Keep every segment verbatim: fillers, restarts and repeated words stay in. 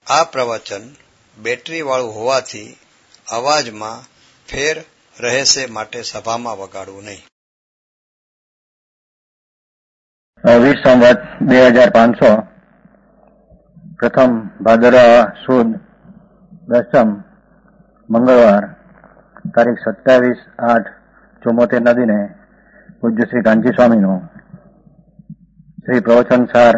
આ પ્રવચન બેટરીવાળું હોવાથી અવાજમાં ફેર રહેશે માટે સભામાં વગાડવું નહીં. વીસ સંવત બે હજાર પાંચસો પ્રથમ ભાદરવા સુદ દસમ મંગળવાર તારીખ સત્યાવીસ આઠ ચુમ્મોતેર ના દિને પૂજ્ય શ્રી કાંચી સ્વામીનો શ્રી પ્રવચન સાર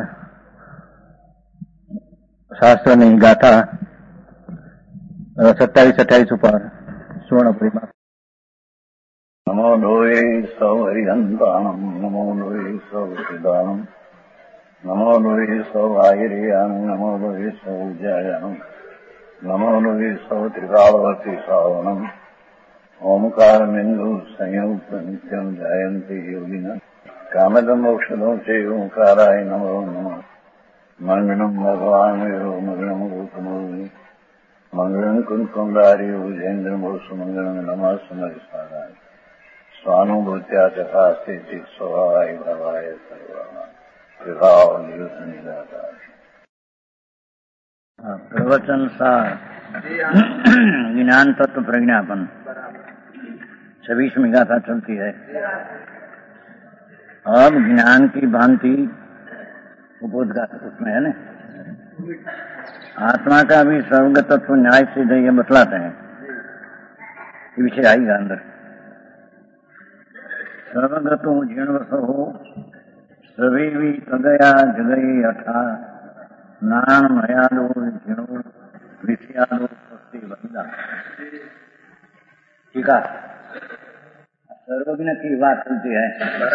શાસ્ત્રની ગાથા સત્યાવીસ અઠ્યાવીસ ઉપર સુવર્ણપુરીમાં. નમો લોહે સૌ હરિહંતાણમ નમો લોહે સૌ સિદાનમ નમો લોહે સૌ આયર્યાનમ નમો લોહે સૌ જયાનમ નમો લોહે સૌ ત્રિકાળવતી સાવનમ ઓમકાર બિંદુ સંયુક્ત નિત્યમ જયંતિ યોગિન કામદમ મોક્ષદો છે ઓંકારાય નમો નમઃ. મંગળમ ભગવાન વિરો મંગળમ ગૌતમોર્મિ મંગળમ કુંકુમધારી ભુજેન્દ્રમો સુમંગળમ નમઃ સમરિસ્વાદાય સ્વાનુભૂત્યા તથા સ્થિતિ સ્વભાવાય ભવાય સર્વમાં વિભાવ નિયુત નિરાકાર. प्रवचन सार ज्ञान तत्व प्रज्ञापन छब्बीसवीं गाथा चलती है. अब ज्ञान की भांति उपोद्घात उसमें है ना, आत्मा का भी सर्वग तत्व न्याय से ये बतलाते हैं. ये विषय आएगा अंदर. सर्वगतो जीर्णवसो हो सभी भी तदया जगई अठा नान मयालो जीर्णो विषयालो स्वस्ति वंदा. ठीक है, सर्वज्ञ की बात चलती है.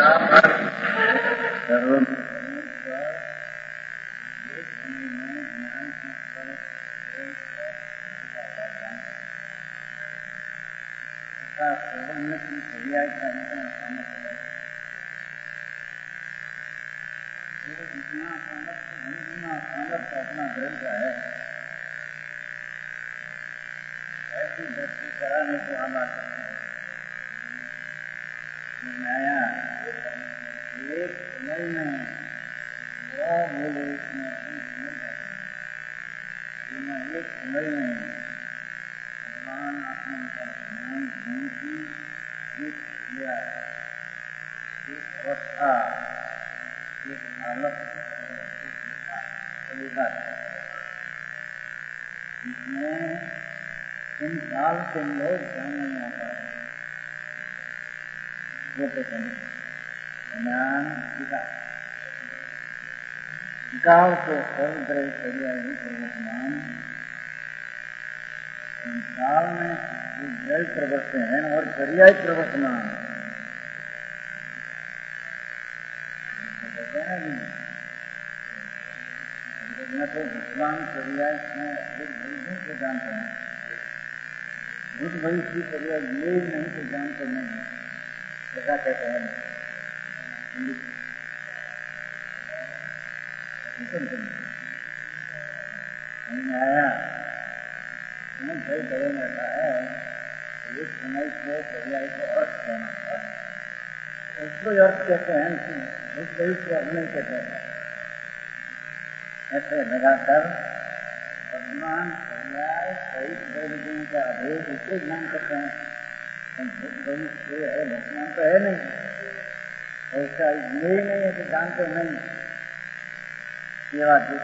सर्वज्ञ की पर्याय का जितना सामर्थ्य सामर्थ्य अपना ग्रंथ है ऐसी दृष्टि कराने को हम आ सकते हैं. न्याया एक समय में वो बोले इसमें एक समय में भगवान आत्मा का ज्ञान की एक क्रिया एक अवस्था एक हालत इसमें इन साल के लोग जानने में आता है. वो तो ज्ञान विकास विकास को सर्वग्रह पर्याय सर्वज्ञान संसार में जय प्रवर्तन है और पर्याय प्रवर्तमान तो भगवान पर्याय बुद्धि को जानते हैं. बुद्ध भविष्य की पर्याय ये नहीं तो जानते नहीं. ऐसा कहते हैं नहीं आया जय करें ऐसा है. एक समय को पर्याय को अर्थ होना था, उसको अर्थ कहते हैं. उस भविष्य को अर्थ नहीं कहते हैं. ऐसे लगाकर वर्तमान पर्याय सही गुण का अभेद उसको ज्ञान करते हैं. भविष्य है वर्तमान तो है नहीं और उसका ये नहीं है कि जानते नहीं. ये बात है.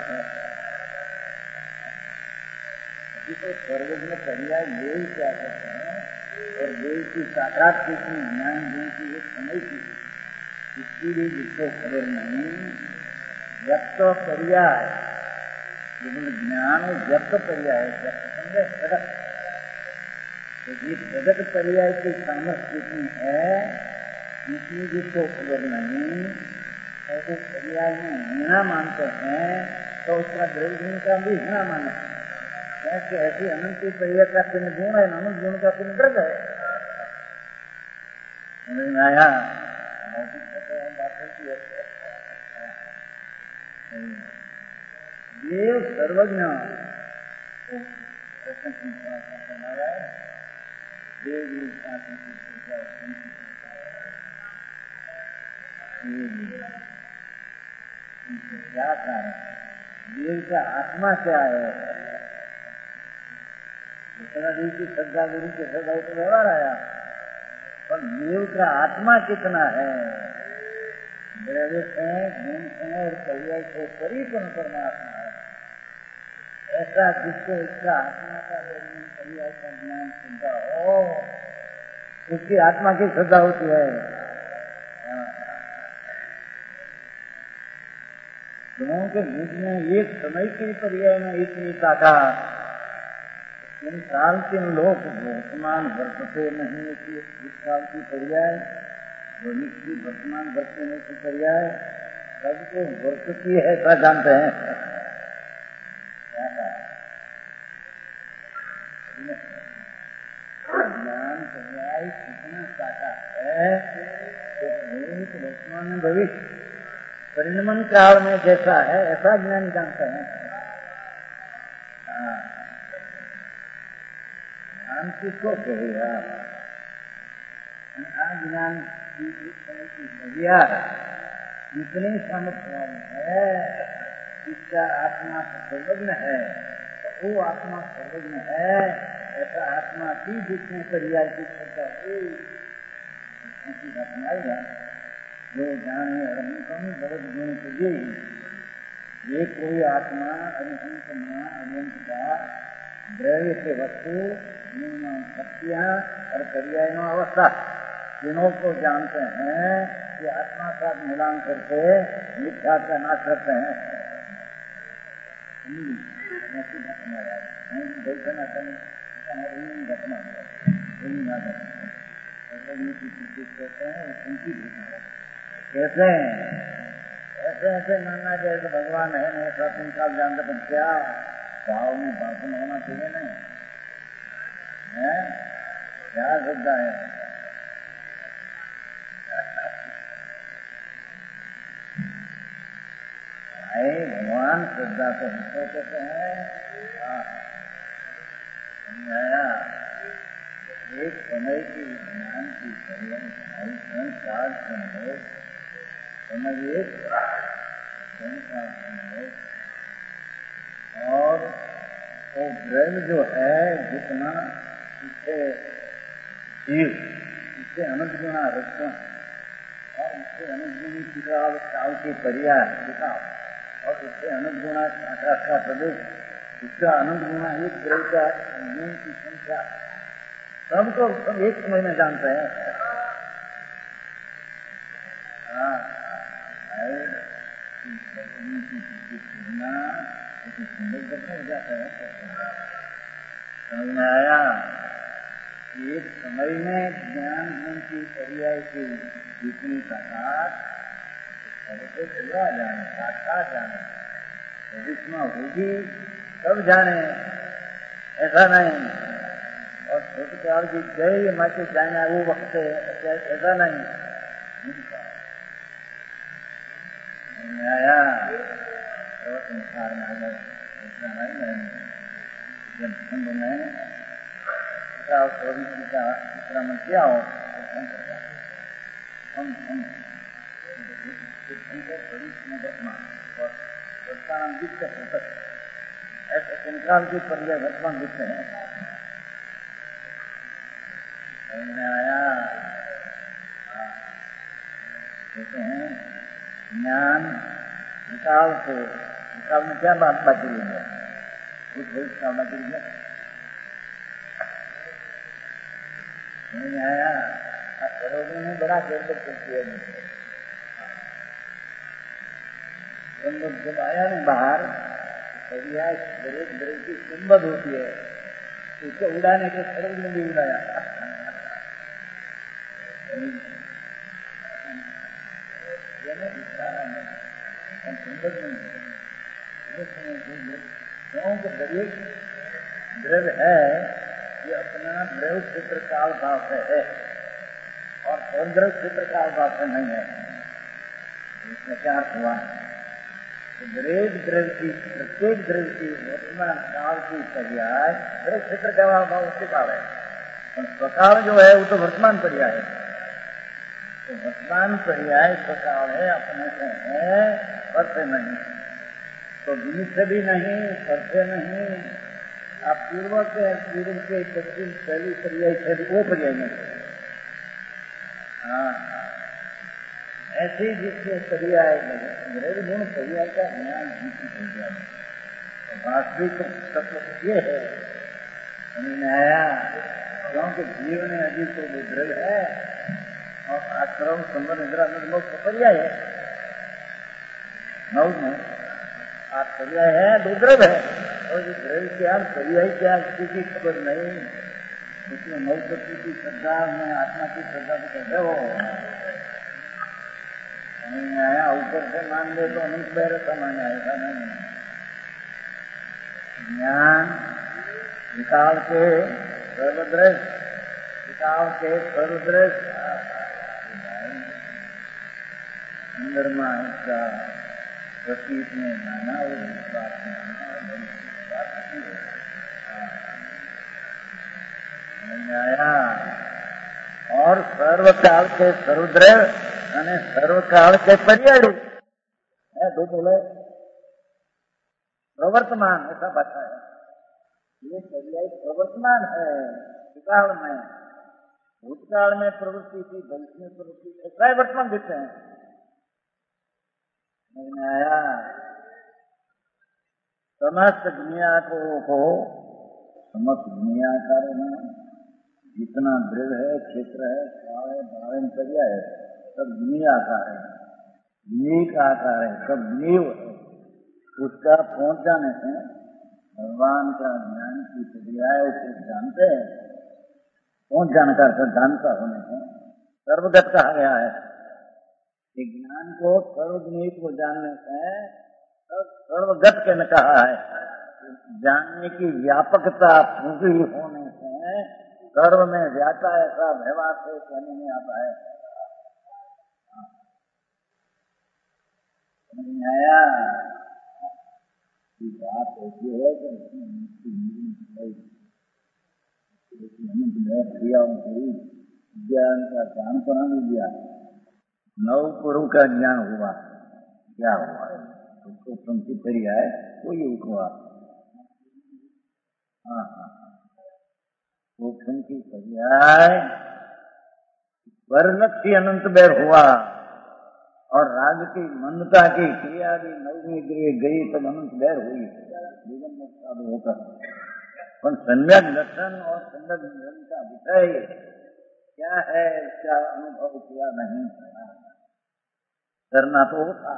तो सर्वज्ञ पर्याय ये ही क्या करते हैं और ये की साक्षात कितनी ज्ञान गुण की एक समय की इसकी भी जिसको खबर नहीं. व्यक्त पर्याय ज्ञान व्यक्त पर्याय व्यक्त समझे जगत. तो जिस जगत पर्याय की सामर्थ्य कितनी है इसकी जिसको खबर नहीं और उस पर्याय में हीना मानते हैं तो उसका द्रव्य का भी हीना माने. ऐसे ऐसी अनंती पर्याय का पिन गुण है, अनंत गुण का पिन द्रव्य है. समझ में आया? ये सर्वज्ञ क्या कारण देव का आत्मा क्या है इतना दी की श्रद्धा गुरु की श्रद्धा तो व्यवहार आया, पर जीव का आत्मा कितना है, द्रव्य से गुण से और पर्याय से परिपूर्ण परमात्मा है। ऐसा जिसको इसका आत्मा का पर्याय का ज्ञान श्रद्धा हो, उसकी आत्मा की श्रद्धा होती है। दोनों के बीच में एक समय के पर्याय में इतनी ताकत, इन काल के लोग वर्तमान वर्तते नहीं कि इस काल की पर्याय, भविष्य की वर्तमान वर्तने की पर्याय सबको वर्तती है, ऐसा जानते हैं। ज्ञान पर्याय कितना ताकत है कि वर्तमान में भविष्य परिणमन काल में जैसा है ऐसा ज्ञान जानते हैं। ज्ञान किसको कहेगा? ज्ञान की बढ़िया इतनी सामर्थ्य है, इसका आत्मा सर्वज्ञ है, तो वो आत्मा सर्वज्ञ है, ऐसा आत्मा की जिसमें पर्याय की श्रद्धा ऐसी आत्मा जो जाने अरहंतम भरत गुण तुझे, ये कोई आत्मा अरिहंत न अरिहंत का द्रव्य के वस्तु शक्तियां और पर्याय में अवस्था तीनों को जानते हैं कि आत्मा का मिलान करके मिथ्या का नाश करते हैं। घटना कहते हैं उनकी कहते हैं ऐसे ऐसे मानना जैसे भगवान है नहीं प्राचीन काल जानते, पर क्या भाव में भाषण होना चाहिए नहीं है, क्या श्रद्धा है? भाई भगवान श्रद्धा तो हमको कहते हैं। समझाया एक समय की ज्ञान की संसार समझो, समझिए संसार समझो, और वो ब्रह्म जो है जितना इससे जीव इससे अनंत गुना रचना और इससे अनंत गुणी किताब काल की पर्याय किताब और इससे अनंत गुना आकाश का प्रदेश, इसका अनंत गुना एक ग्रह का की संख्या सबको सब एक समय में जानते हैं। समझ में आया? एक समय में ज्ञान गुण की पर्याय की जितनी ताकत सबको पूरा जाने, साक्षात जाने, भविष्य होगी सब जाने, ऐसा नहीं। और छोटे काल की जय माचे जाने वो वक्त ऐसा नहीं। आया तो संसार में आ गए, जब ठंड में चौबीस का विश्राम किया हो तो हम हम और वर्तमान दिखते प्रकट ऐसे संसार के पर्याय वर्तमान दिखते हैं। आया कहते हैं ज्ञान विकाल से, विकाल में क्या बात बाकी रही है? कुछ भविष्य का बाकी रही है? नहीं आया? करोड़ों में बड़ा केंद्र करती है। जब आया नहीं बाहर, तभी आज दरेक दरेक की कुंभद होती है, उसको उड़ाने के सर्व में भी उड़ाया। दरेक द्रव्य है ये अपना द्रव्य क्षेत्र काल भाव से है और द्रव्य क्षेत्र काल भाव से नहीं है। इसमें क्या अर्थ हुआ? दरेक द्रव्य की प्रत्येक द्रव्य की वर्तमान काल की पर्याय द्रव्य क्षेत्र का भाव उसके काल है, और स्वकाल जो है वो तो वर्तमान पर्याय है। तो वर्तमान पर्याय स्वकाल है, अपने से है, पर से नहीं। तो बीच से भी नहीं, पर से नहीं, आप पूर्व के पूर्व के पश्चिम पहली पर्याय थे वो पर्याय में हाँ ऐसे जिसके पर्याय मेरे गुण पर्याय का ज्ञान जीत हो जाए। वास्तविक तत्व ये है आया क्योंकि जीवन अभी तो विद्रल है और आश्रम संबंध इंदिरा मोक्ष पर्याय है नौ में आप पर्याय है दुर्द्रव है और इस द्रव्य क्या पर्याय क्या की खबर नहीं उसमें नौ तत्व की श्रद्धा में आत्मा की श्रद्धा को कहते हो नहीं आया ऊपर से मान ले तो अनंत बैर समान आएगा नहीं ज्ञान निकाल के सर्वदृश्य निकाल के सर्वदृश्य चंद्रमा इसका प्रतीक में जाना और विश्वास में नहीं आया और सर्वकाल के सर्वद्रव અને सर्वकाल के पर्यायु है दो बोले प्रवर्तमान ऐसा बात है ये पर्याय प्रवर्तमान है भूतकाल में भूतकाल में प्रवृत्ति थी भविष्य में प्रवृत्ति ऐसा वर्तमान दिखते हैं नहीं आया समस्त दुनिया को, को समस्त दुनिया कार्य में जितना दृढ़ है क्षेत्र है काल है बाल है पर्याय है सब दुनिया आकार है जीव का आकार है सब जीव है उसका पहुंच जाने से भगवान का ज्ञान की क्रिया उसे जानते हैं पहुंच जाने का जानता होने से सर्वगत कहा गया है ज्ञान को सर्वज्ञ को जानने से सर्वगत के न कहा है जानने की व्यापकता पूरी होने से सर्व में व्यापा ऐसा व्यवहार से कहने में आता है नहीं आया बात ऐसी है कि ज्ञान का ज्ञान तो नहीं दिया नव पूर्व का ज्ञान हुआ क्या हुआ है उसको पंक्ति पर्याय कोई हुआ हाँ हाँ वो पंक्ति पर्याय वर्णक्षी अनंत बैर हुआ और राग की मंदता की क्रिया भी नवमी गृह गई तब अनंत बैर हुई जीवन मुक्त होकर पर सम्यक दर्शन और सम्यक निधन का विषय क्या है क्या अनुभव किया नहीं करना तो होता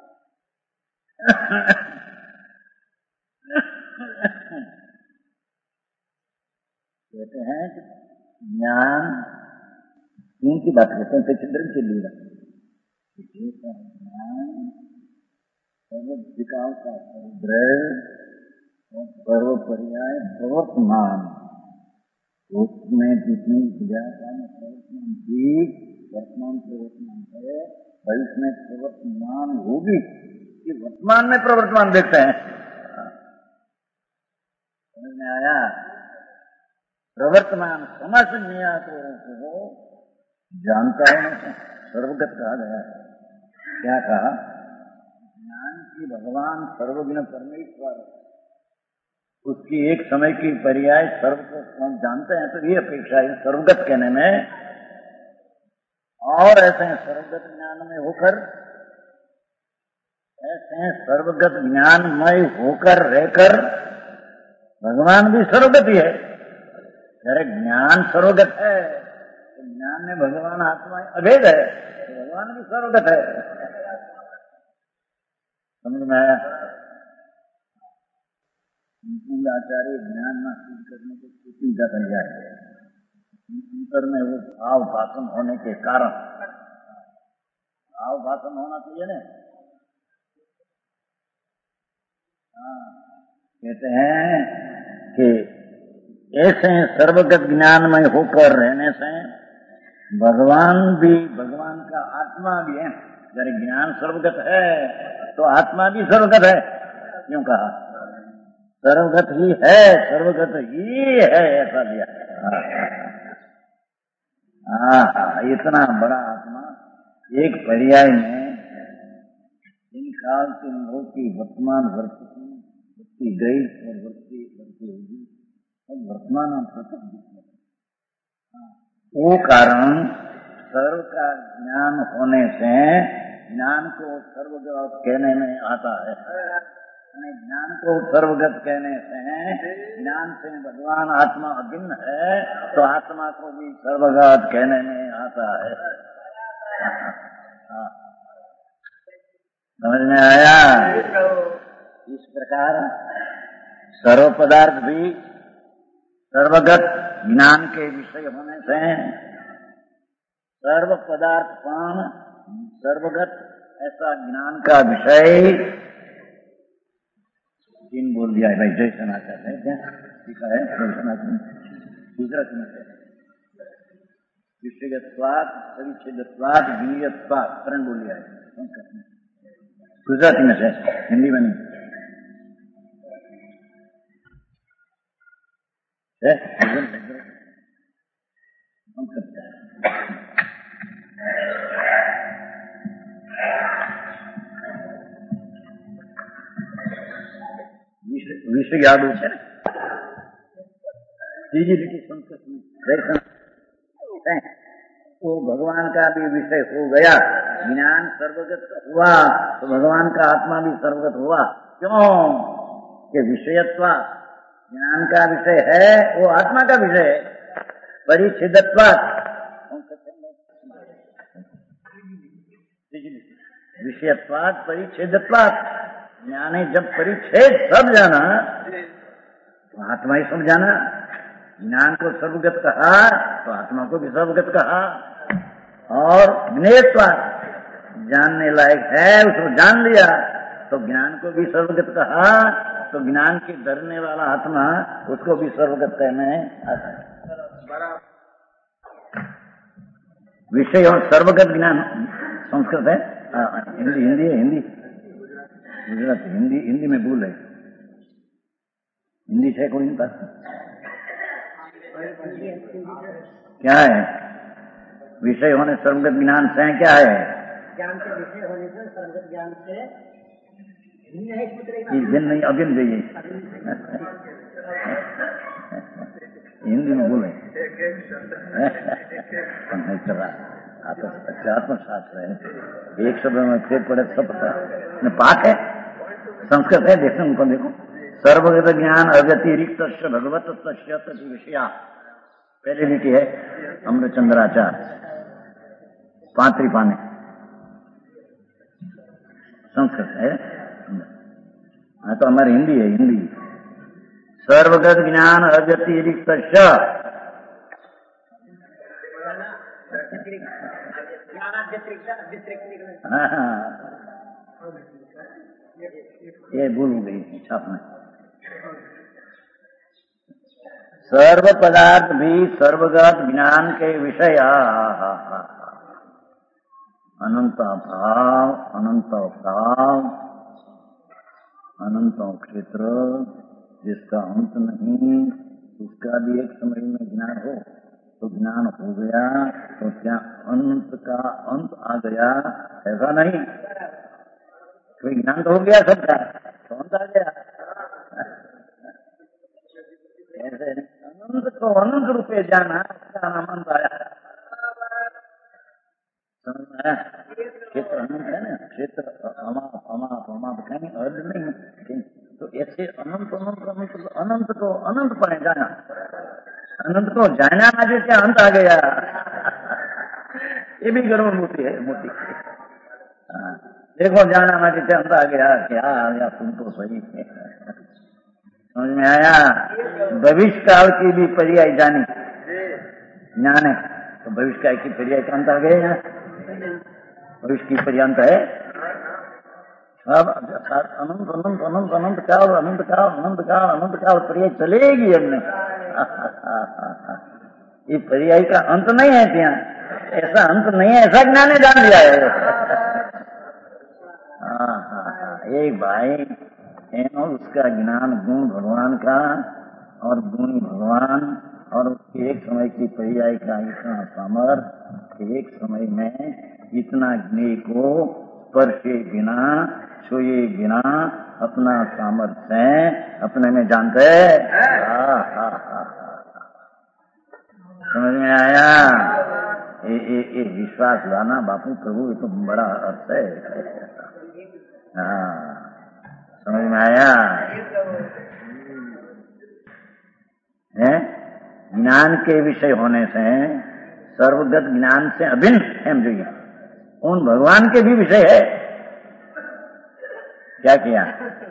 कहते हैं कि ज्ञान की बात करते हैं चिंतन के लिए ज्ञान सर्वधिकाल का सर्वद्रव्य और सर्व पर्याय प्रवर्तमान उसमें जितनी विद्याता में प्रवर्तमान थी वर्तमान प्रवर्तमान है भविष्य में प्रवर्तमान होगी कि वर्तमान में प्रवर्तमान देखते हैं समझ में आया प्रवर्तमान समस्त दुनिया को जानता है सर्वगत कहा गया है क्या कहा ज्ञान की भगवान सर्वज्ञ परमेश्वर उसकी एक समय की पर्याय सर्व को हम जानते हैं तो ये अपेक्षा है सर्वगत कहने में और ऐसे सर्वगत ज्ञान में होकर ऐसे सर्वगत ज्ञानमय होकर रहकर भगवान भी सर्वगत ही है अरे ज्ञान सर्वगत है तो ज्ञान में भगवान आत्मा अभेद है तो भगवान भी सर्वगत है समझ में आया आचार्य ज्ञान में सिद्ध करने को चिंता कर जाए अंतर में वो भाव भाषण होने के कारण भाव भाषण होना चाहिए ना कहते हैं कि ऐसे सर्वगत ज्ञानमय होकर रहने से भगवान भी भगवान का आत्मा भी है जब ज्ञान सर्वगत है तो आत्मा भी सर्वगत है क्यों कहा सर्वगत ही है सर्वगत ही है ऐसा दिया हाँ हाँ इतना बड़ा आत्मा एक पर्याय में इन काल के लोगों की वर्तमान वर्ती गई और वर्ती वर्ती होगी आत्मा वो कारण सर्व का ज्ञान होने से ज्ञान को सर्वगत कहने में आता है। ज्ञान को सर्वगत कहने से ज्ञान से भगवान आत्मा अभिन्न है तो आत्मा को भी सर्वगत कहने में आता है। समझ में आया? इस प्रकार सर्व पदार्थ भी सर्वगत ज्ञान के विषय होने से सर्व पदार्थ पान सर्वगत ऐसा ज्ञान का विषय तीन बोल दिया है भाई। जय सनातन है क्या ठीक है? जय सनातन गुजरात में है विषयत्वाद परिच्छेदत्वाद विनियत्वाद करण बोल दिया है गुजराती में से, हिंदी में नहीं है। विषय याद हो है संस्कृत में दर्शन वो भगवान का भी विषय हो गया। ज्ञान सर्वगत हुआ तो भगवान का आत्मा भी सर्वगत हुआ। क्यों कि विषयत्व ज्ञान का विषय है, वो आत्मा का विषय है। परिच्छेदत्वात् विषयत्वात् परिच्छेदत्वात् ज्ञाने जब परिच्छेद सब जाना तो आत्मा ही सब जाना। ज्ञान को सर्वगत कहा तो आत्मा को भी सर्वगत कहा। और ज्ञेयत्वात् जानने लायक है उसको जान लिया तो ज्ञान को भी सर्वगत कहा तो ज्ञान की धरने वाला आत्मा उसको भी सर्वगत कहने आता है। विषय और सर्वगत ज्ञान संस्कृत है। हिंदी हिंदी है हिंदी गुजराती हिंदी हिंदी में भूल है। हिंदी से कोई नहीं पास क्या है? विषय होने सर्वगत ज्ञान से क्या है? ज्ञान के विषय होने से सर्वगत ज्ञान से दिन नहीं अभिन्न जाइए हिंदी में बोले नहीं चला आत्मशास्त्र है। एक शब्द में फिर पड़े सब पता पाठ है संस्कृत है। देखो उनको देखो सर्वगत ज्ञान अव्यतिरिक्त भगवत विषया पहले लिखी है अमृतचंद्राचार्य पांचवी पाने संस्कृत है। हाँ तो हमारी हिंदी है हिंदी। सर्वगत ज्ञान अव्यतिरिक्त हाँ ये भूल गई छाप में। सर्व पदार्थ भी सर्वगत ज्ञान के विषय अनंत भाव अनंत भाव अनंत क्षेत्र जिसका अंत नहीं उसका भी एक समय में ज्ञान हो तो ज्ञान हो गया तो क्या अनंत का अंत आ गया? ऐसा नहीं कोई ज्ञान तो हो गया सबका तो अंत आ गया ऐसे अनंत को अनंत रूपे जाना उसका नाम अंत आया। क्षेत्र अनंत है ना क्षेत्र अमाप अमाप अमाप कहीं अर्ध नहीं तो ऐसे अनंत अनंत अनंत अनंत को अनंत पर जाना अनंत को जाना ना क्या अंत आ गया ये भी गरुड़ मूर्ति है मूर्ति। देखो जाना माटी से अंत आ गया क्या आ गया तुम तो सही है। समझ में आया? भविष्य काल की भी पर्याय जानी ज्ञान है तो भविष्य काल की पर्याय का अंत आ गया। भविष्य की पर्यंत है अब अनंत अनंत अनंत अनंत काल अनंत काल अनंत काल अनंत काल पर्याय चलेगी हमने ये पर्याय का अंत नहीं है ત્યાં ऐसा अंत नहीं है ऐसा ज्ञान ने जान लिया है। हाँ हाँ हाँ एक भाई एनो उसका ज्ञान गुण भगवान का और गुणी भगवान और उसके एक समय की पर्याय का इतना सामर्थ्य एक समय में इतना ज्ञेय को स्पर्शे बिना छुए बिना अपना सामर्थ्य अपने में जानते। हाँ हाँ हाँ ये ये ये विश्वास लाना बापू प्रभु, ये तो बड़ा अर्थ है। हाँ, समझ में आया है? ज्ञान के विषय होने से, सर्वगत ज्ञान से अभिन्न एम જોઈએ, उन भगवान के भी विषय है। क्या किया?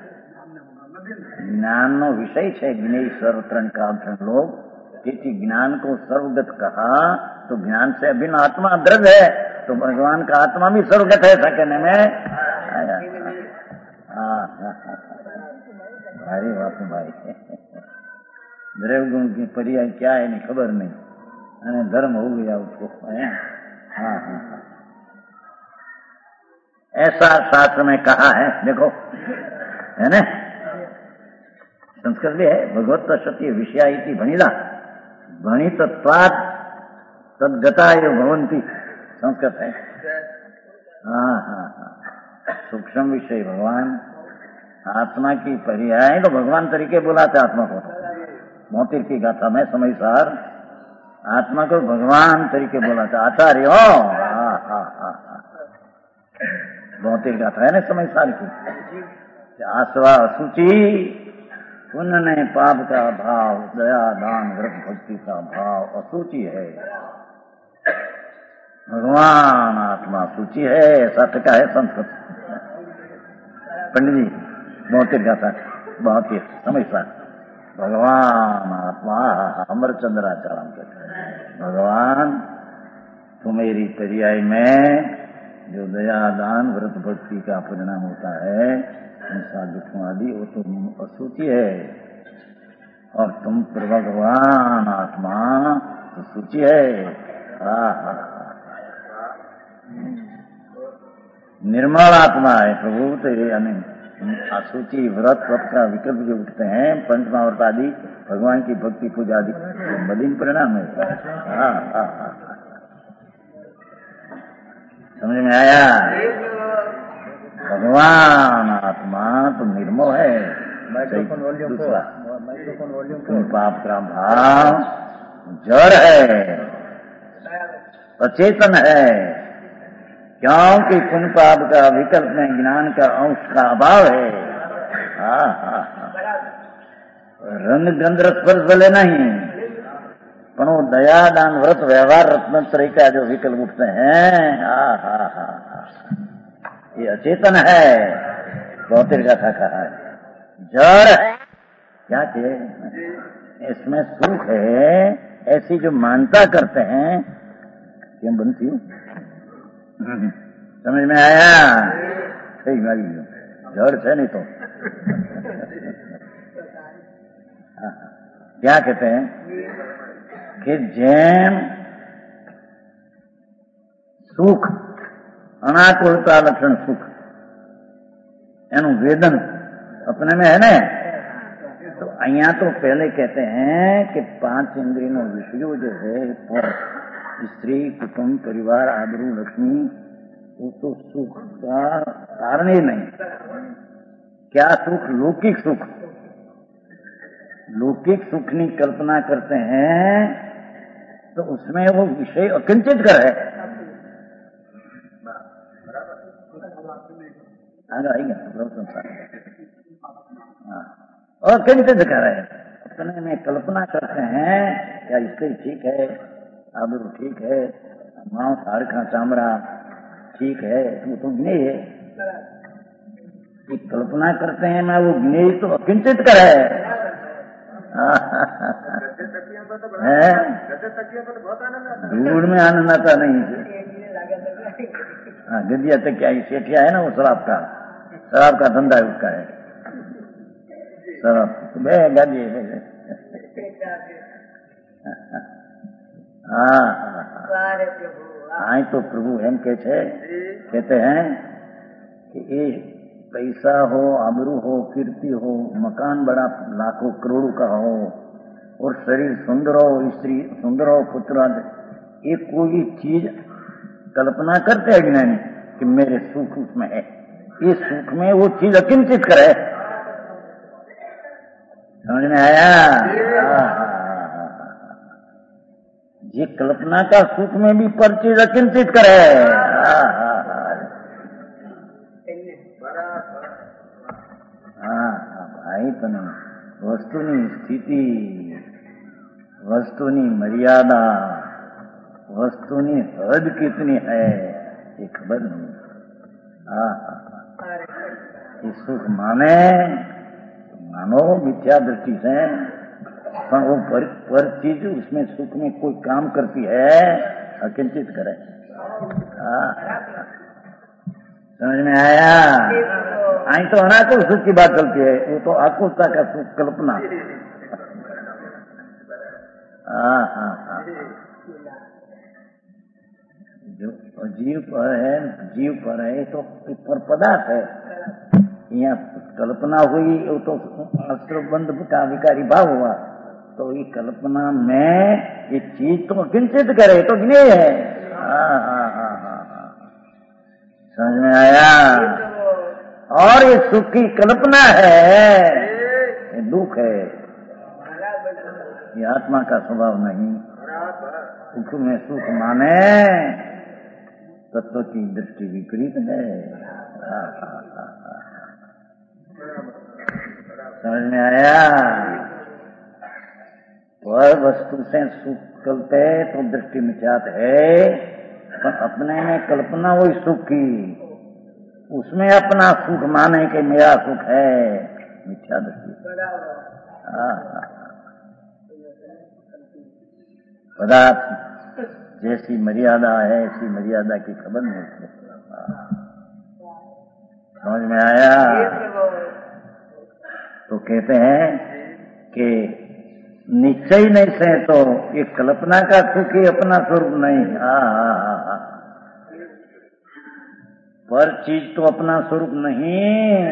ज्ञान नो विषय है ज्ञेय सर्वत्रण काल लोग, क्योंकि ज्ञान को सर्वगत कहा तो ज्ञान से अभिन्न आत्मा द्रव्य है, तो भगवान का आत्मा भी सर्वगत है। कहने में आया। हाँ, भारी बात भाई। द्रव्य गुण की पर्याय क्या है नहीं खबर नहीं, अरे धर्म हो गया उसको। हाँ हाँ हाँ, ऐसा शास्त्र में कहा है, देखो है ना, संस्कृत भी है। भगवत सत्य विषया इति भणिला भणितत्वात् तद्गताय भवन्ति, संस्कृत है। हाँ हाँ हाँ, सूक्ष्म विषय भगवान, आत्मा की पर्याय तो भगवान तरीके बुलाते आत्मा को। मोतिर की गाथा में समय सार आत्मा को भगवान तरीके बोलाते आचार्य हो। हाँ हाँ हाँ हाँ, मोतिर गाथा है ना समय सार की। आसवा सूची, पुण्य पाप का भाव, दया दान व्रत भक्ति का भाव असूची है। भगवान आत्मा सूची है, ऐसा टका है संस्कृत। पंडित जी मोतिर गाथा बहुत ही समय सार। भगवान आत्मा अमरचंद्राचार्य कहते, भगवान तुम्हारी पर्याय में जो दया दान व्रत भक्ति का परिणाम होता है, संसार दुखों आदि, वो तो असूची है, और तुम पर भगवान आत्मा तो सूची है। हाँ, निर्मल आत्मा है प्रभु तेरे, यानी असूची व्रत व्रत का विकल्प जो उठते हैं, पंचमावर्त आदि, भगवान की भक्ति पूजा आदि, मलिन परिणाम है। हाँ हाँ हाँ, समझ में आया? भगवान आत्मा तो निर्मोह है। दूसरा, तुम पाप का भाव जड़ है, अचेतन है, क्योंकि पुण्य पाप का विकल्प में ज्ञान का अंश का अभाव है। हाँ हाँ हाँ, रंग गंध स्पर्श भले नहीं, पर वो दया दान व्रत व्यवहार रत्न तरीका जो विकल्प उठते हैं, हाँ हाँ हाँ, ये अचेतन है। गौतिर का था कहा है, जड़ है। क्या के इसमें सुख है, ऐसी जो मानता करते हैं, क्यों बनती हूँ? समझ में आया? सही मारी जड़ से नहीं तो क्या कहते हैं कि जैन सुख अनाकुलता लक्षण सुख एनु वेदन अपने में है ना, तो अहिया तो पहले कहते हैं कि पांच इंद्रियों विषयों जो है, पर स्त्री कुटुंब परिवार आबरू लक्ष्मी, वो तो सुख का कारण ही नहीं। क्या सुख? लौकिक सुख। लौकिक सुख की कल्पना करते हैं तो उसमें वो विषय अकिंचित कर है। अकिंचित कर है, अपने में कल्पना करते हैं क्या स्त्री ठीक है, आबरू ठीक है, मांस हाड़ का चामड़ा ठीक है, वो तो ज्ञेय है। कल्पना करते हैं ना, वो ज्ञेय तो अकिंचित कर है। धूल में आनंद आता नहीं। हाँ, गदिया तक क्या सेठिया है ना, वो शराब का शराब का धंधा है उसका है। शराब गदी हाँ हाँ, तो प्रभु एम के छे, कहते हैं कि ये पैसा हो, आबरू हो, कीर्ति हो, मकान बड़ा लाखों करोड़ों का हो, और शरीर सुंदर हो, स्त्री सुंदर हो, पुत्र, ये कोई चीज कल्पना करते हैं ज्ञानी कि मेरे सुख उसमें है। ये सुख में वो चीज अकिंचित करे। समझ में आया? ये कल्पना का सुख में भी पर चीज अचिंतित करे। हाँ हाँ हाँ भाई तने वस्तुनी स्थिति, वस्तुनी मर्यादा, वस्तुनी हद कितनी है ये खबर नहीं। हाँ हाँ ये सुख माने मानो मिथ्या दृष्टि से, पर वो पर, पर चीज उसमें सुख में कोई काम करती है अकिंचित करे। हाँ समझ में आया? आई तो अनाकुल सुख की बात चलती है, वो तो आकुलता का सुख कल्पना। हाँ हाँ हाँ जो जीव पर है, जीव पर है तो पर पदार्थ है। यहाँ कल्पना हुई वो तो अस्त्रबंध का विकारी भाव हुआ, तो ये कल्पना में ये चीज तो किंचित करे तो गिने है। हाँ हाँ हाँ हाँ हाँ समझ में आया? और ये सुख की कल्पना है, ये दुख है, ये आत्मा का स्वभाव नहीं। सुख में सुख माने तत्व की दृष्टि विपरीत है। हाँ हाँ हाँ हाँ समझ में आया? वह वस्तु से सुख कलते तो दृष्टि मिथ्यात है, पर अपने में कल्पना वही सुख की, उसमें अपना सुख माने के मेरा सुख है, मिथ्या दृष्टि। पदार्थ जैसी मर्यादा है ऐसी मर्यादा की खबर नहीं है। समझ में आया? तो कहते हैं कि निश्चय नहीं से तो ये कल्पना का सुख ही अपना स्वरूप नहीं। हाँ हाँ हाँ हाँ पर चीज तो अपना स्वरूप नहीं,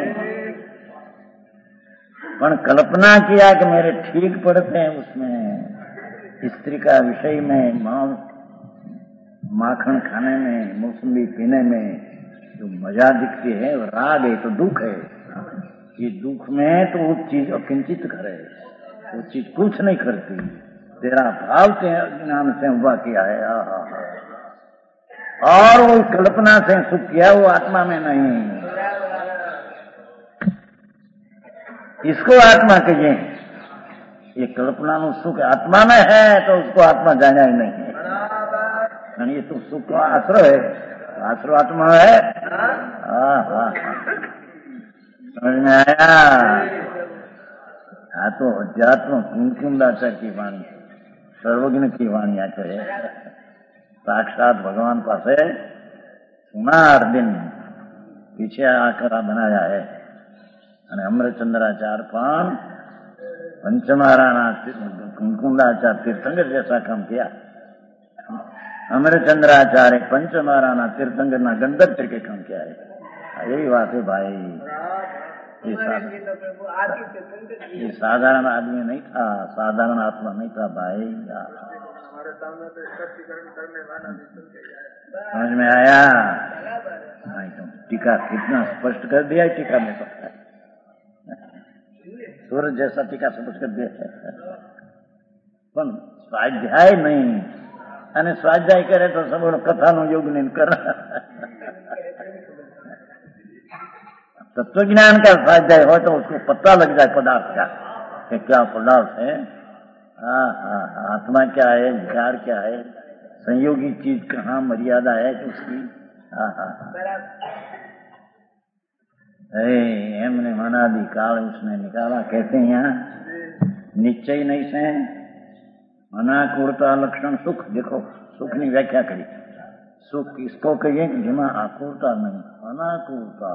पर कल्पना किया कि मेरे ठीक पड़ते हैं उसमें, स्त्री का विषय में, मांस माखन खाने में, मौसमी पीने में जो मजा दिखती है वो राग है तो दुख है। ये दुख में तो वो चीज अकिंचित करे, वो चीज कुछ नहीं करती, तेरा भाव से ज्ञान से उभा किया है। आ, आ, आ। और वो कल्पना से सुख किया वो आत्मा में नहीं, इसको आत्मा कहिए। ये कल्पना में सुख आत्मा में है तो उसको आत्मा जाना ही नहीं है, ये तो सुख का आश्रय है, आश्रय आत्मा है। हाँ हाँ समझ में आया? आ तो अध्यात्म कुमकुमदाचार्य की वाणी, सर्वज्ञ की वाणी आते है, साक्षात भगवान पासे सुनार दिन पीछे आकर बनाया है। અને અમરચંદ્રાચાર્ય પણ પંચમહારાના કુમકુંદાચાર્ય तीर्थंकर जैसा काम किया। अमरचंद्राचार्य पंचमहाराना तीर्थंकर ना गंधर्व तरीके काम किया है। यही बात है भाई, ये, ये साधारण आदमी नहीं था, साधारण आत्मा नहीं था भाई। समझ में आया? टीका कितना स्पष्ट कर दिया है, टीका में तो सूरज जैसा टीका स्पष्ट कर दिया है, पर स्वाध्याय नहीं, અને સ્વાધ્યાય કરે તો સગુણ કથાનું યોગ નહીં કરે। तत्व ज्ञान का स्वाध्याय हो तो उसको पता लग जाए पदार्थ का कि क्या पदार्थ है, हाँ हाँ आत्मा क्या है, विचार क्या है, संयोगी चीज कहाँ मर्यादा है उसकी। हाँ हाँ एमने मनादि काल उसने निकाला। कहते हैं यहाँ निश्चय नहीं से अनाकुरता लक्षण सुख। देखो सुख की व्याख्या करी, सुख इसको कहिए कि जिमा आकुरता नहीं, अनाकुरता,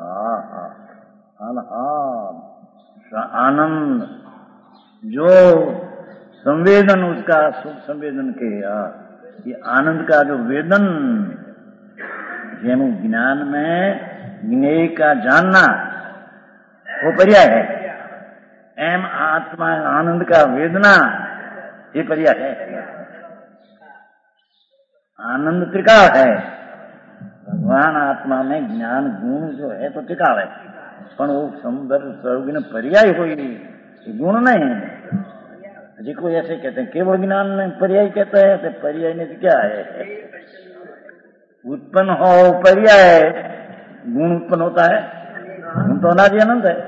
आनंद, जो संवेदन उसका सुख संवेदन के, ये आनंद का जो वेदन, जेनु ज्ञान में ज्ञेय का जानना वो पर्याय है, एम आत्मा आनंद का वेदना ये पर्याय है। आनंद त्रिकाल है, भगवान आत्मा में ज्ञान गुण जो है तो त्रिकाल है, पर वो सौंदर्य सर्वज्ञ पर्याय हुई, गुण नहीं। जी कोई ऐसे कहते हैं केवल ज्ञान में पर्याय कहता है, तो पर्याय में तो क्या है? उत्पन्न हो पर्याय, गुण उत्पन्न होता है, गुण तो अनादि अनंत है।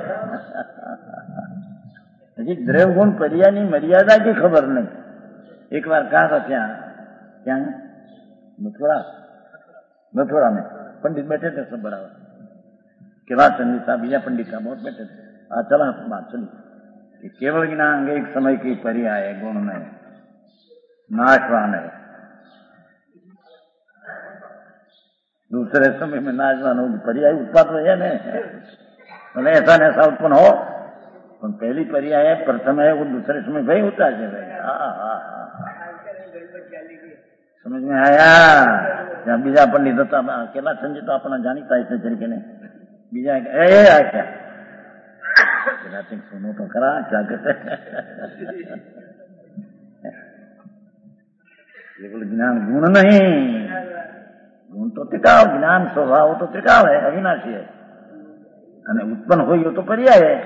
जी द्रव्य गुण पर्याय नहीं, मर्यादा की खबर नहीं। एक बार कहा था क्या क्या मथुरा मथुरा में पंडित बैठे थे, सब बड़ा केवल चंदी साहब या पंडित साहब बहुत बैठे थे। आ चला बात चली कि केवल ज्ञान एक समय की पर्याय है, गुण में नाशवान है, दूसरे समय में नाशवान हो, पर्याय उत्पाद है नहीं, ऐसा न ऐसा उत्पन्न हो, तो पहली पर्याय है, प्रथम है, वो दूसरे समय भाई होता है भाई। हाँ हाँ हाँ समझ में आया? जहाँ बीजा पंडित होता अकेला संजय तो अपना जानीता इस तरीके ने बीजा ए क्या सुनो तो करा क्या कहते केवल ज्ञान गुण नहीं, गुण तो टिकाव, ज्ञान स्वभाव तो टिकाव है, अविनाशी है, અને उत्पन्न हो तो पर्याय है।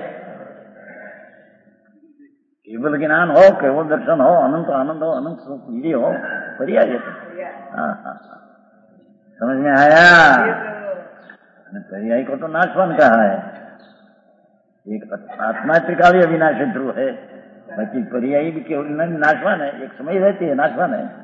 केवल ज्ञान हो, केवल दर्शन हो, अनंत आनंद हो, अनंत सुख ये हो, पर्याय है। हाँ हाँ समझ में आया? पर्याय को तो नाशवान कहा है, एक आत्मा त्रिकाली अविनाशी ध्रुव है, बाकी पर्यायी भी केवल नाशवान है, एक समय रहती है, नाशवान है।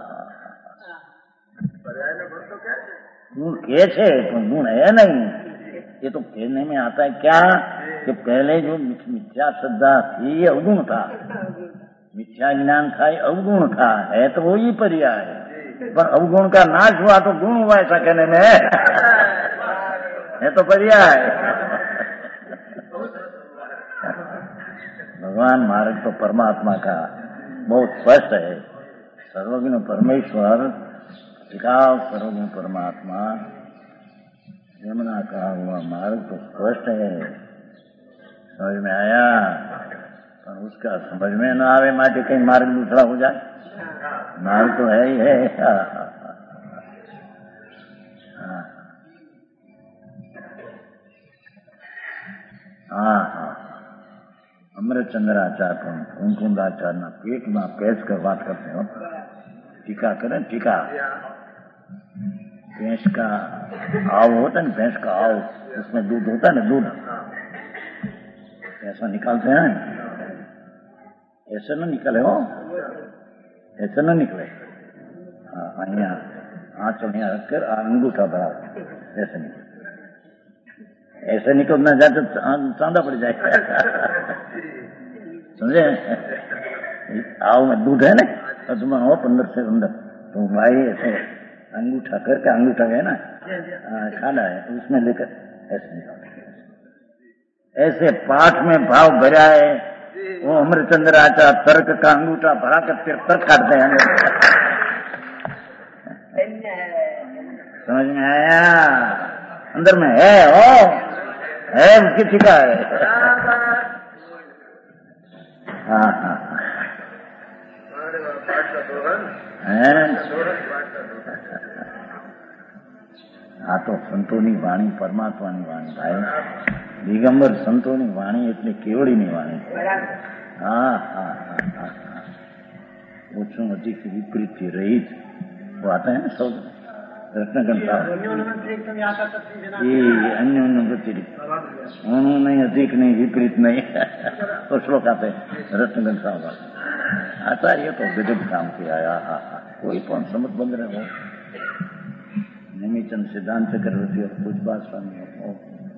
गुण कैसे? तो गुण है नहीं, ये तो कहने में आता है क्या कि पहले जो मिथ्या श्रद्धा थी अवगुण था, मिथ्या ज्ञान था अवगुण था, है तो वो ही पर्याय है, पर अवगुण का नाश हुआ तो गुण हुआ, ऐसा कहने में है तो पर्याय। भगवान मार्ग तो परमात्मा का बहुत स्पष्ट है, सर्वज्ञ परमेश्वर टिकाव सर्वज्ञ परमात्मा, यमुना कहा हुआ मार्ग तो स्पष्ट है, समझ में आया? पर उसका समझ में न आवे माटे कहीं मार्ग दूसरा हो जाए, मार्ग तो है ही है। हाँ हाँ अमृतचंद्राचार्य कुमकुंदाचार्य ना पेट में पैस कर बात करते हो, टीका करें, टीका भैंस का आव होता है ना, भैंस का आव, उसमें दूध होता है ना, दूध ऐसा निकालते हैं, ऐसे न निकले हो, ऐसे न निकले, हाँ यहाँ आँचल यहाँ रखकर अंगूठा बढ़ा ऐसे निकले, ऐसे निकलना जाए तो चांदा पड़ जाएगा, समझे? आव में दूध है ना, तो तुम्हें हो पंद्रह से अंदर, तो भाई ऐसे अंगूठा करके, अंगूठा है ना खाना है, उसमें लेकर ऐसे निकालते, ऐसे पाठ में भाव भरा है, वो अमृतचंद्र आचार्य तर्क का अंगूठा भरा कर फिर तर्क काटते हैं। समझ में आया? अंदर में है, ओ है उसकी टीका है। हाँ हाँ આ તો સંતોની વાણી, પરમાત્માની વાણી ભાઈ, દિગંબર સંતોની વાણી એટલે કેવડીની વાણી। હા હા હા હા ઓછું अधिक विपरीत थी रहित, वो आता है ना शब्द रत्नगंता, ये अन्य व्यतिरिक्त, उन्होंने नहीं, अधिक नहीं, विपरीत नहीं, तो श्लोक आते रत्नगंता आता, ये तो गजब काम किया। हाँ हाँ कोई पण समझ बंद रहे हो, निमिचंद सिद्धांत चक्रवर्ती और भुजबाल स्वामी हो,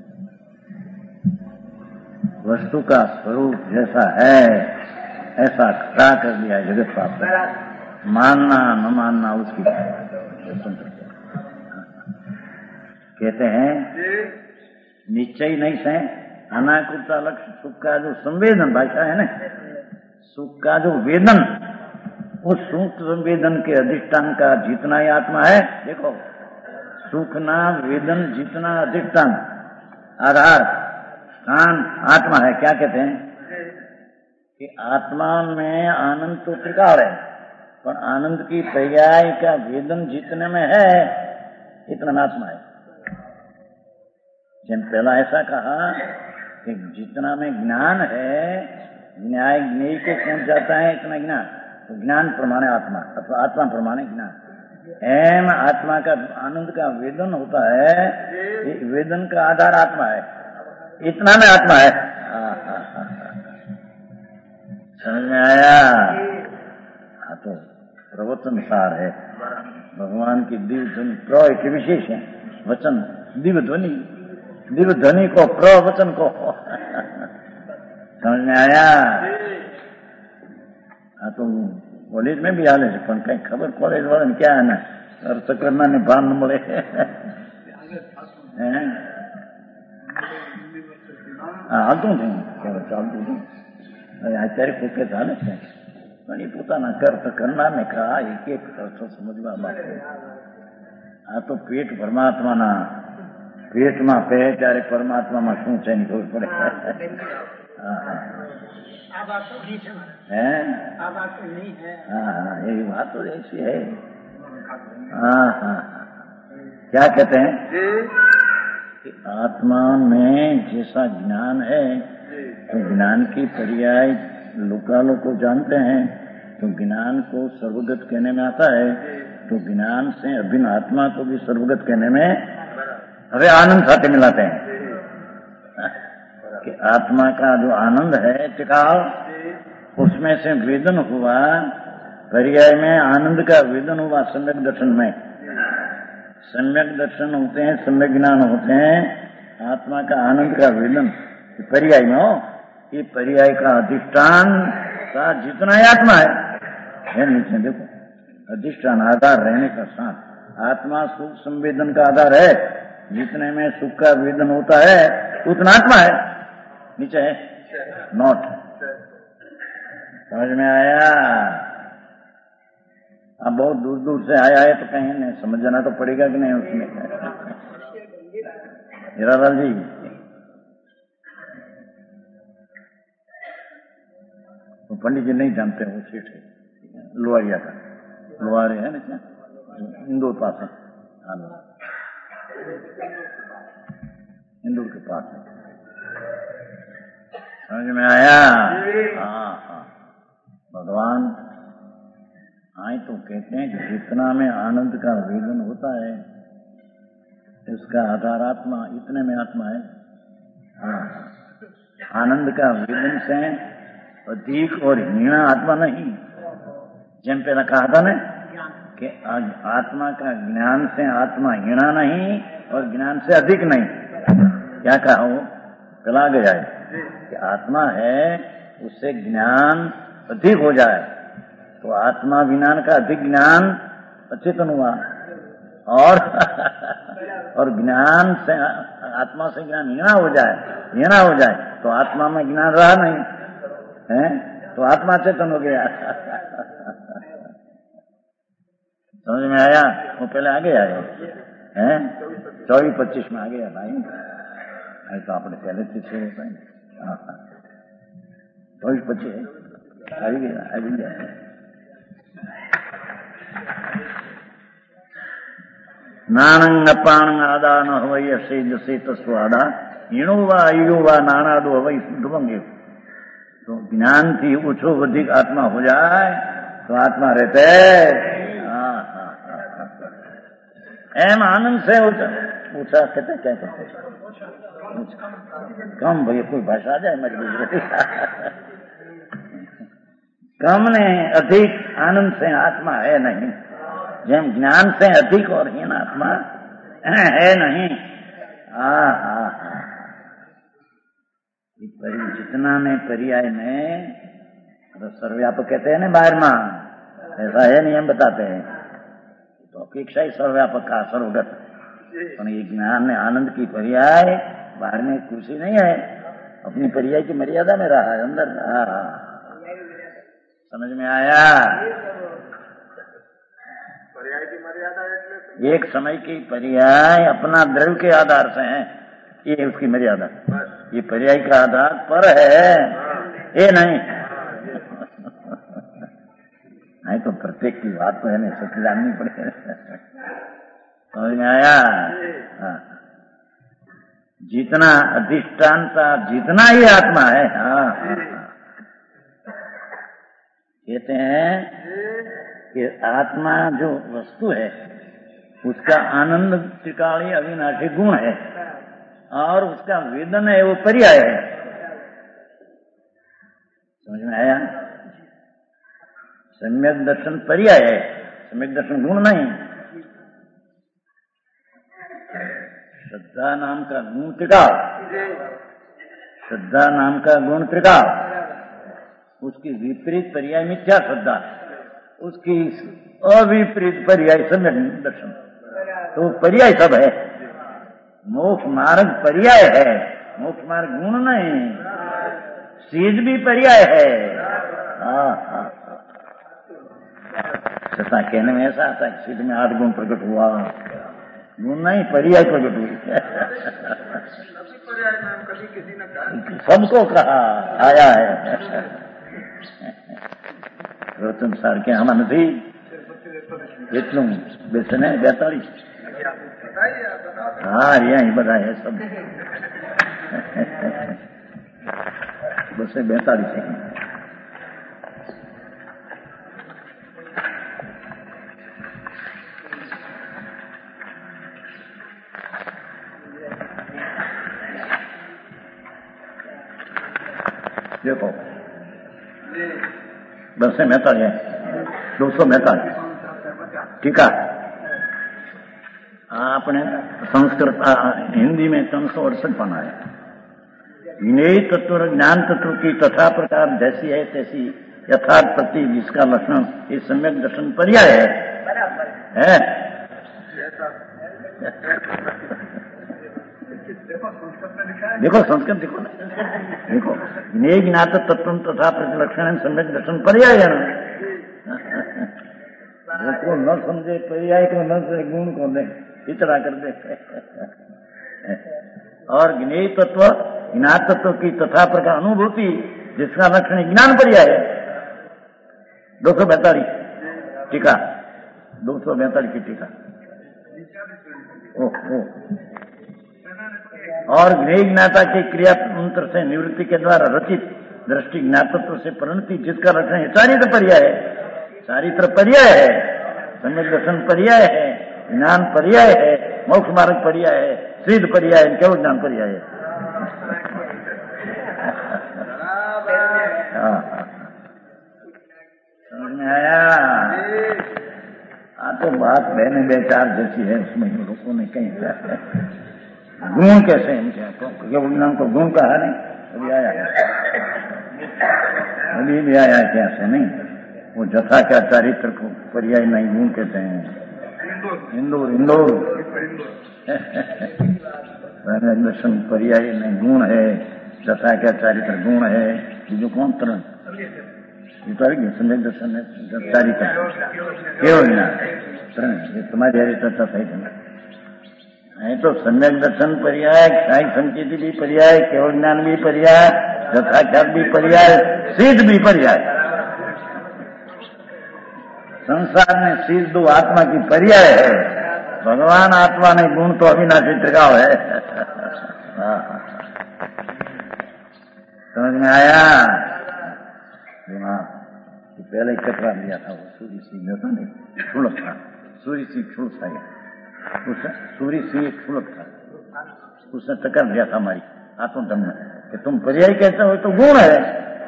वस्तु का स्वरूप जैसा है ऐसा खड़ा कर दिया जगत पाप, मानना न मानना उसकी स्वतंत्रता। कहते हैं निश्चय नहीं से अनाकुलता लक्ष्य, सुख का जो संवेदन भाषा है ना, सुख का जो वेदन, उस सुख संवेदन के अधिष्ठान का जितना ही आत्मा है, देखो सुख ना वेदन जितना अधिष्ठान आधार स्थान आत्मा है, क्या कहते हैं कि आत्मा में आनंद तो त्रिकाल है, पर आनंद की पर्याय का वेदन जितने में है इतना आत्मा है। जिन पहला ऐसा कहा कि जितना में ज्ञान है न्याय ज्ञेय को पहुंच जाता है इतना ज्ञान, तो ज्ञान प्रमाण आत्मा अथवा आत्मा प्रमाण ज्ञान। एम आत्मा का आनंद का वेदन होता है, वेदन का आधार आत्मा है, इतना में आत्मा है। समझ में आया? हाँ, तो प्रवचन सार है भगवान की दिव्य ध्वनि। प्र एक विशेष है वचन, दिव्य ध्वनि, दिव्य ध्वनि को प्रवचन को समझ में आया? हाँ, तो कॉलेज में भी हाले પણ કઈ ખબર કોલેજ વાળાને ક્યાં ને અર્થકરના ને ભાન ન મળે હે હાલતું થયું ચાલતું થયું અત્યારે પોતે ચાલે છે પણ એ પોતાના અર્થ કરનારને કા એક એક અર્થ સમજવા માટે આ તો પેટ પરમાત્માના પેટમાં પે ત્યારે પરમાત્મામાં શું છે એની ખબર પડે। હા હા આ બાત તો નહીં છે है આ બાત તો नहीं है। हाँ हाँ यही बात तो ऐसी है। हाँ हाँ क्या कहते हैं कि आत्मा में जैसा ज्ञान है तो ज्ञान की पर्याय लोकालों को जानते हैं, तो ज्ञान को सर्वगत कहने में आता है, तो ज्ञान से अभिन्न आत्मा को भी सर्वगत कहने में अरे आनंद साथ मिलाते हैं कि आत्मा का जो आनंद है टिकाव, उसमें से वेदन हुआ, पर्याय में आनंद का वेदन हुआ सम्यक दर्शन में। सम्यक दर्शन होते हैं, सम्यक ज्ञान होते हैं, आत्मा का आनंद का वेदन पर्याय में हो। ये पर्याय का अधिष्ठान का जितना ही आत्मा है, है नीचे देखो अधिष्ठान आधार रहने का साथ आत्मा सुख संवेदन का आधार है, जितने में सुख का वेदन होता है उतना आत्मा है, नीचे है नॉट। समझ में आया? अब बहुत दूर दूर से आया है तो कहीं नहीं समझ जाना तो पड़ेगा कि नहीं उसमें। हीरालाल जी तो पंडित जी नहीं जानते हैं, वो सेठ है लोहारिया का, लोहारे है ना इंदौर पास है, इंदौर के पास है। समझ में आया? हाँ हाँ भगवान आए तो कहते हैं कि जितना में आनंद का वेदन होता है इसका आधार आत्मा, इतने में आत्मा है। हाँ, आनंद का वेदन से अधिक और हीना आत्मा नहीं, जिन पे कहा था ना कि आत्मा का ज्ञान से आत्मा हीना नहीं और ज्ञान से अधिक नहीं। क्या कहा वो चला गया है कि आत्मा है उससे ज्ञान अधिक हो जाए तो आत्मा विज्ञान का अधिक ज्ञान अचेतन हुआ, और और ज्ञान से आत्मा से ज्ञान हीना हो जाए, हीना हो जाए तो आत्मा में ज्ञान रहा नहीं है, तो आत्मा चेतन हो गया। समझ में आया? वो पहले आगे आए हैं चौबीस पच्चीस में आ गया भाई, तो आपने पहले से शुरू होता है चौबीस पच्चीस आ गया आ गया। नानंग पाण आदा न हवई से जसे तस्वादा ईणो वा ईयो वा नानादो हवई शुद्ध बंगे। तो ज्ञान थी ऊंचो अधिक आत्मा हो जाए तो आत्मा रहते। हाँ हाँ हाँ एम आनंद से ऊंचा ऊंचा कहते क्या कहते कम भैया कोई भाषा आ जाए मजबूत कम ने अधिक आनंद से आत्मा है नहीं, जेम ज्ञान से अधिक और हीन आत्मा है नहीं। हाँ हाँ हाँ जितना में पर्याय में तो सर्वव्यापक कहते हैं ना बाहर मां, ऐसा है नहीं हम बताते हैं तो अपेक्षा ही सर्वव्यापक का सर्वगत, पर ये ज्ञान में आनंद की पर्याय बाहर में खुशी नहीं है, अपनी पर्याय की मर्यादा में रहा है अंदर। हाँ समझ में आया? पर्याय की मर्यादा एक समय की पर्याय अपना द्रव्य के आधार से है, ये उसकी मर्यादा, ये पर्याय का आधार पर है, ये नहीं नहीं तो प्रत्येक की बात तो है नहीं सब जाननी पड़ेगी। समझ में आया? हाँ जितना अधिष्ठानता जितना ही आत्मा है, हाँ कहते हैं कि आत्मा जो वस्तु है उसका आनंद त्रिकाली अविनाशी गुण है और उसका वेदन है वो पर्याय है। समझ में आया? सम्यक दर्शन पर्याय है, सम्यक दर्शन गुण नहीं। श्रद्धा नाम का गुण त्रिकाल, श्रद्धा नाम का गुण त्रिकाल, उसकी विपरीत पर्याय मिथ्या श्रद्धा, उसकी अविपरीत पर्याय सम्यक दर्शन। तो पर्याय सब है। मोक्ष मार्ग पर्याय है, मोक्ष मार्ग गुण नहीं। सीध भी पर्याय है। हाँ हाँ, सता कहने में ऐसा आता है सीध में आठ गुण प्रकट हुआ, गुण नहीं पर्याय प्रकट हुई। सबको कहा आया है। रोचन सार के आमा नहीं એટલું બેસને બેતાળીસ હા અહીંયા બધા है सब બસે બેતાળીસ સેકન્ડ। देखो बसे बैतालीस दो सौ बैतालीस ठीक है। आपने संस्कृत हिंदी में तीन सौ अड़सठ बना है। विनय तत्व ज्ञान तत्व की तथा प्रकार जैसी है तैसी यथार्थ प्रति जिसका लक्षण ये सम्यक दर्शन पर्याय है, है? देखो संस्कृत देखो ना, देखो विनय ज्ञात तत्व तथा प्रति लक्षण सम्यक दर्शन पर्याय है ना। को न समझे पर्याय को न समझे गुण को दे इतना कर दे। और ज्ञेय तत्व ज्ञात तत्व की तथा प्रकार अनुभूति जिसका लक्षण ज्ञान पर्याय है। दो सौ बैतालीस टीका, दो सौ बैतालीस की टीका। ओह ओह और ज्ञेय ज्ञाता की क्रिया मंत्र से निवृत्ति के द्वारा रचित दृष्टि ज्ञातत्व से परिणति जिसका लक्षण चारित्र पर्याय है। चारित्र पर्याय है, सम्यक दर्शन पर्याय है, ज्ञान पर्याय है, मोक्ष मार्ग पर्याय है, सिद्ध पर्याय है, केवल ज्ञान पर्याय है। समझ में आया? हाँ तो बात बहने बेचार जैसी है, उसमें लोगों ने कहीं गुण कैसे केवल ज्ञान को गुण कहा नहीं, अभी आया अभी भी आया क्या से नहीं, वो जथा क्या चारित्र को पर्याय नहीं गुण कहते हैं। इंदौर इंदौर दर्शन पर्याय नहीं गुण है, जथा क्या चारित्र गुण है। जो कौन तरह सम्यक दर्शन है चारित्र केवल ज्ञान तुम्हारी हरी चर्चा सही है। तो सम्यक दर्शन पर्याय, साई संकेति भी पर्याय, केवल ज्ञान भी पर्याय, यथाख्यात भी पर्याय, सिद्ध भी पर्याय। संसार में सिद्ध दो आत्मा की पर्याय है। भगवान आत्मा ने गुण तो अविनाशी त्रिकाल है। समझ में आया? पहले चक्रा लिया था वो सूर्य सिंह होता नहीं छुड़क था, सूर्य सिंह छुड़क था, सूर्य सिंह एक छुड़क था, उसने टक्कर दिया था हमारी आत्मदम में कि तुम पर्याय कहते हो तो गुण है।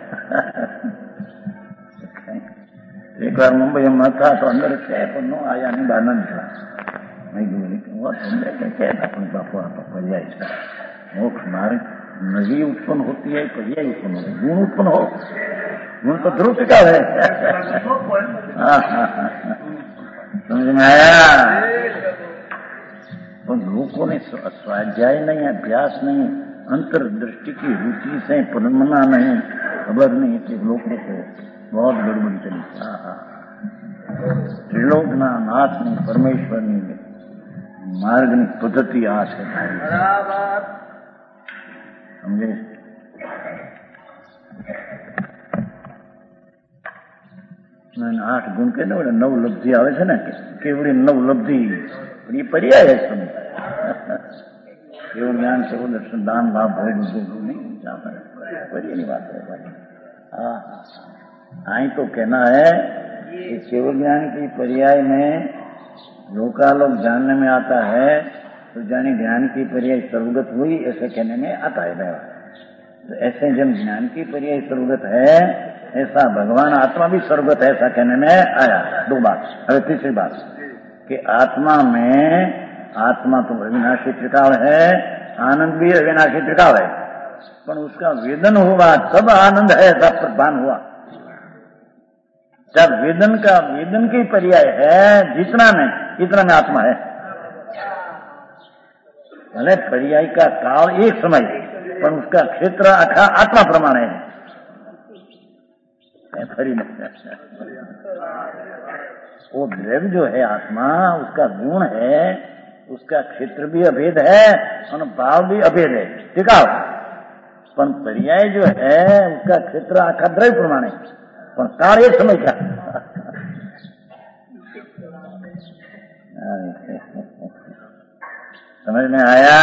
एक बार मुंबई में था तो अंदर क्या पर नो आया नहीं बाहर ना निकला नहीं गुण कहता अपने बापू आप पर्याय मोक्ष मार्ग नदी उत्पन्न होती है, पर्याय उत्पन्न होती है, गुण उत्पन्न हो, गुण तो ध्रुव का है। समझ में आया? तो लोगों ने स्वाध्याय नहीं, अभ्यास नहीं, अंतर्दृष्टि की रुचि से परमना नहीं, खबर नहीं कि लोगों को बहुत गड़बड़ी चली। त्रिलोकना नाथ नहीं, परमेश्वर नहीं, मार्ग नहीं, पद्धति आश है। समझे? आठ गुण के ना नव लब्धि आवे છે ને કેવડી નવ લબ્ધિ એ પર્યાય है सब। केवल ज्ञान से दर्शन दान लाभ भोग नहीं जाता है, बड़ी बात है भाई। हाँ आई तो कहना है कि केवल ज्ञान की पर्याय में लोकालोक जानने में आता है, तो जाने ज्ञान की पर्याय सर्वगत हुई ऐसे कहने में आता है व्यवहार। तो ऐसे जब ज्ञान की पर्याय सर्वगत है, ऐसा भगवान आत्मा भी सर्वगत है ऐसा कहने में आया। दो बात। अरे तीसरी बात कि आत्मा में, आत्मा तो अविनाशी त्रिकाल है, आनंद भी अविनाशी त्रिकाल है, पर उसका वेदन हुआ तब आनंद है ऐसा प्रधान हुआ। जब वेदन का, वेदन की पर्याय है जितना में, इतना में आत्मा है। भले पर्याय का काल एक समय, पर उसका क्षेत्र आखा आत्मा प्रमाण है। वो द्रव्य जो है आत्मा, उसका गुण है, उसका क्षेत्र भी अभेद है और भाव भी अभेद है, ठीक है। पर पर्याय जो है उसका क्षेत्र आखा द्रव्य प्रमाण है, पर काल एक समय का। समझ में आया?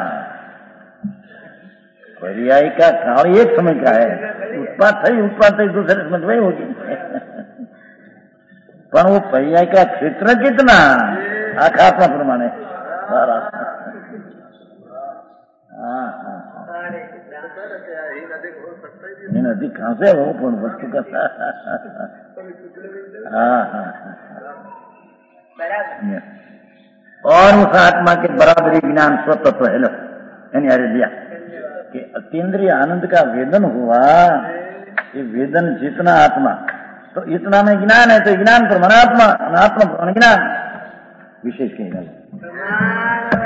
पर्याय का काल एक समय का है, उत्पाद है, उत्पाद है दूसरे समझ में होगी। पर वो पर्याय का क्षेत्र कितना आखात्मा प्रमाण है सारा। हाँ हाँ नदी कहां से हो पूर्ण वस्तु का। हाँ हाँ और उस आत्मा के बराबरी ज्ञान स्वतत्व है। यानी अरे दिया कि अतीन्द्रिय आनंद का वेदन हुआ, ये वेदन जितना आत्मा, तो इतना में ज्ञान है, तो ज्ञान प्रमाण आत्मा, आत्मा प्रमाण ज्ञान, विशेष कहीं